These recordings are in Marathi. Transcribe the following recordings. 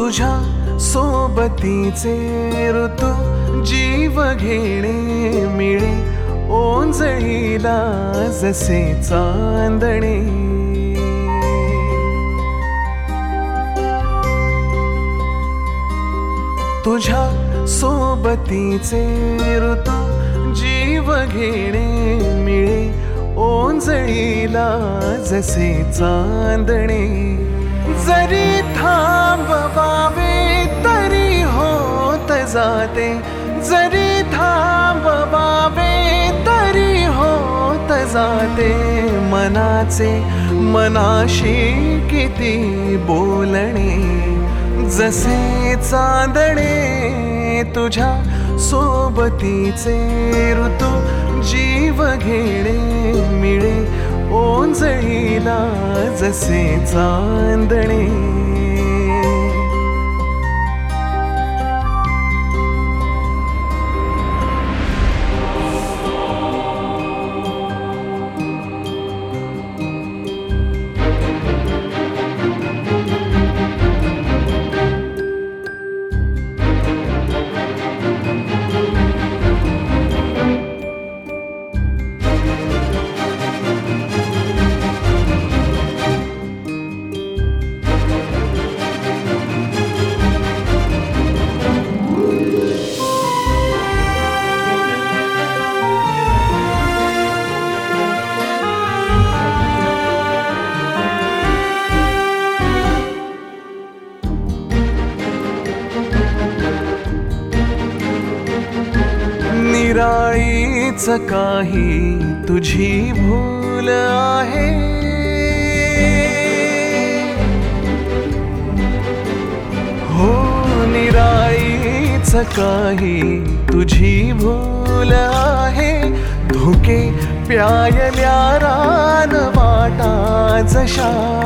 तुझ्या सोबतीचे ऋतू जीव घेणे मिळे ओंजळीला जसे चांदणे. तुझ्या सोबतीचे ऋतू जीव घेणे मिळे ओंजळीला जसे चांदणे. जरी थांबवावे तरी होत जाते, जरी थांबवावे तरी होत जाते. मनाचे मनाशी किती बोलणे जसे चांदणे. तुझ्या सोबतीचे ऋतू जीव घेणे मिळे ओंजळीला जसे चांदणे. निराळीच काही तुझी भूल आहे, हो निराळीच काही तुझी भूल आहे. धुके प्यायल्या रान वाटा जशा,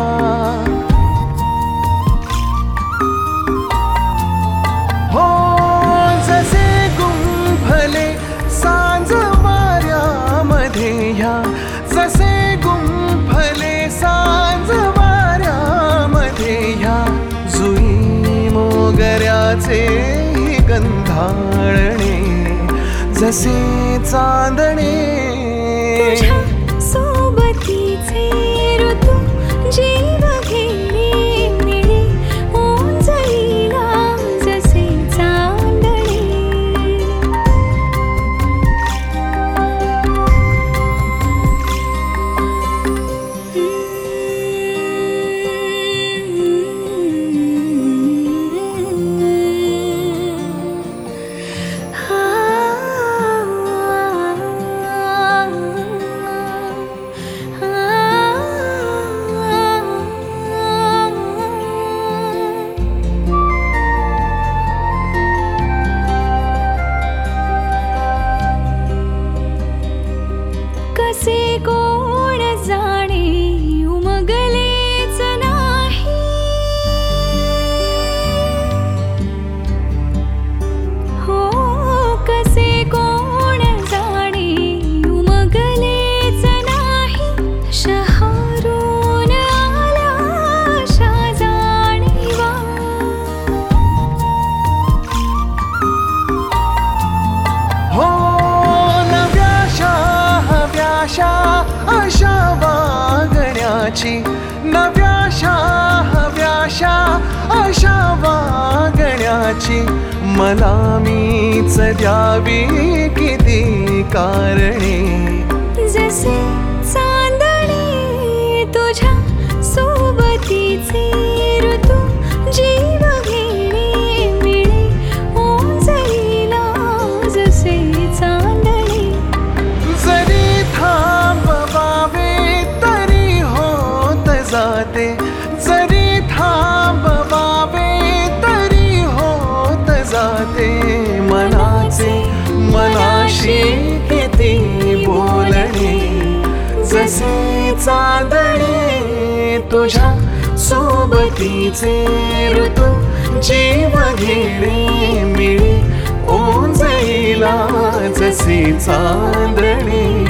हो जसे गुंफले सांज वाऱ्यामध्ये ह्या, जसे गुंफले सांज वाऱ्यामध्ये ह्या. जुई मोगऱ्याचे गंधाळणे जसे चांदणे. तुझ्या सोबतीचे ऋतू जीव घेणे मिळे ओंजळीला जसे चांदणे. कसे कोण जाणे उमगलेच नाही, हो कसे कोण जाणे उमगलेच नाही. शहरून आल्या आशा जाणीवा, हो नव्याशा हव्याशा आशा वागण्याची, नव्याशा हव्याशा आशा वागण्याची. मला मीच द्यावी किती कारणे जसे चांदणे. तुझ्या सोबतीचे ऋतू जीव घेणे मिळे ओंजळीला जसे चांदणे. जरी थांबवावे तरी होत जाते, जरी थांबवावे तरी होत जाते. मनाचे मनाशी किती बोलणे जसे चांदणे. तुझ्या सोबतीचे ऋतू जीव घेणे मिळे ओंजळीला जसे चांदणे.